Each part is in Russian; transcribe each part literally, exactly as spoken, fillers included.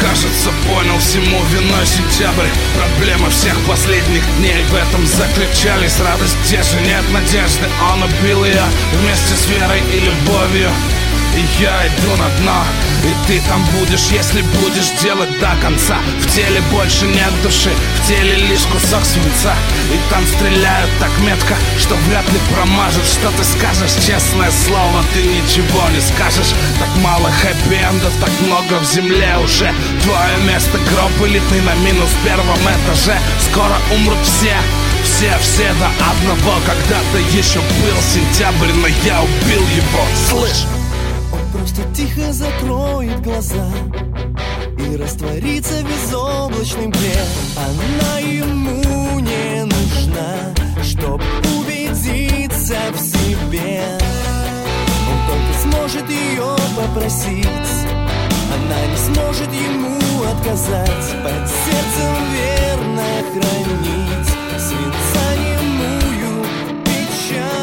кажется, понял, всему виной сентябрь. Проблемы всех последних дней в этом заключались. Радость, где же нет надежды, он убил ее вместе с верой и любовью. И я иду на дно, и ты там будешь, если будешь делать до конца. В теле больше нет души, в теле лишь кусок свинца. И там стреляют так метко, что вряд ли промажут. Что ты скажешь, честное слово, ты ничего не скажешь. Так мало хэппи-эндов, так много в земле уже. Твое место гроб элитный на минус первом этаже. Скоро умрут все, все, все до одного. Когда-то еще был сентябрь, но я убил его, слышь? Просто тихо закроет глаза и растворится в безоблачной мгле. Она ему не нужна, чтоб убедиться в себе. Он только сможет ее попросить, она не сможет ему отказать. Под сердцем верно хранить свинца немую печаль.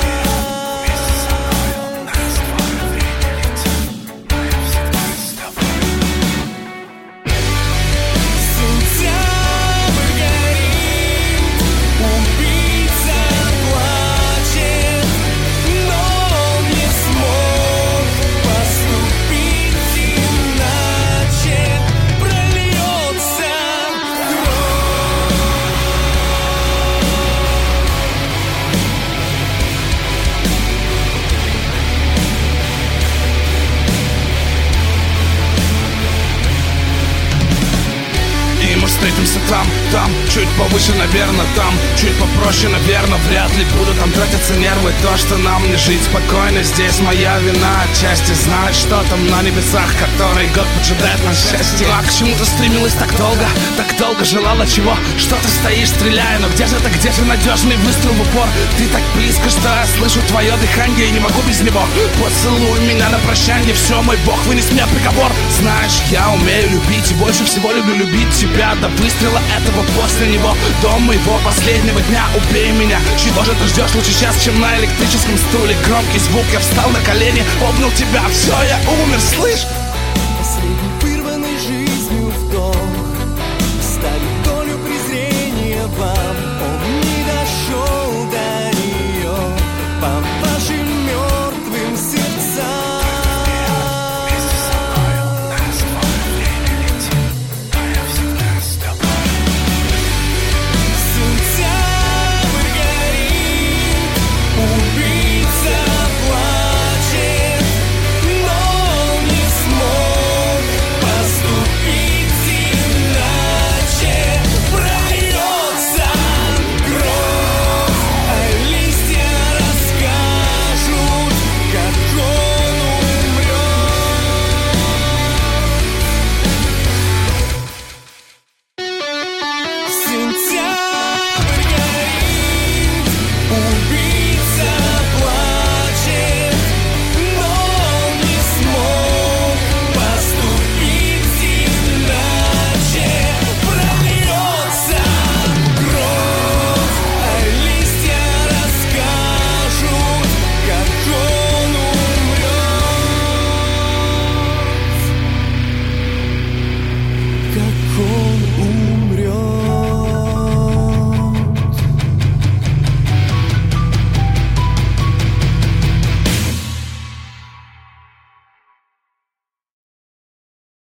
Встретимся там, там, чуть повыше, наверное, там, чуть попроще, наверное, вряд ли буду там тратиться нервы. То, что нам не жить спокойно, здесь моя вина отчасти. Знать, что там на небесах, который год поджидает на счастье. А к чему ты стремилась так долго, так долго желала чего? Что ты стоишь, стреляя, но где же ты, где же надежный выстрел в упор? Ты так близко, что я слышу твое дыхание и не могу без него. Поцелуй меня на прощанье, все, мой бог, вынес мне приговор. Знаешь, я умею любить и больше всего люблю любить тебя. До выстрела этого после него, до моего последнего дня убей меня. Чего же ты ждешь лучше сейчас, чем на электрическом стуле? Громкий звук, я встал на колени, обнял тебя, все, я умер, слышь? Последний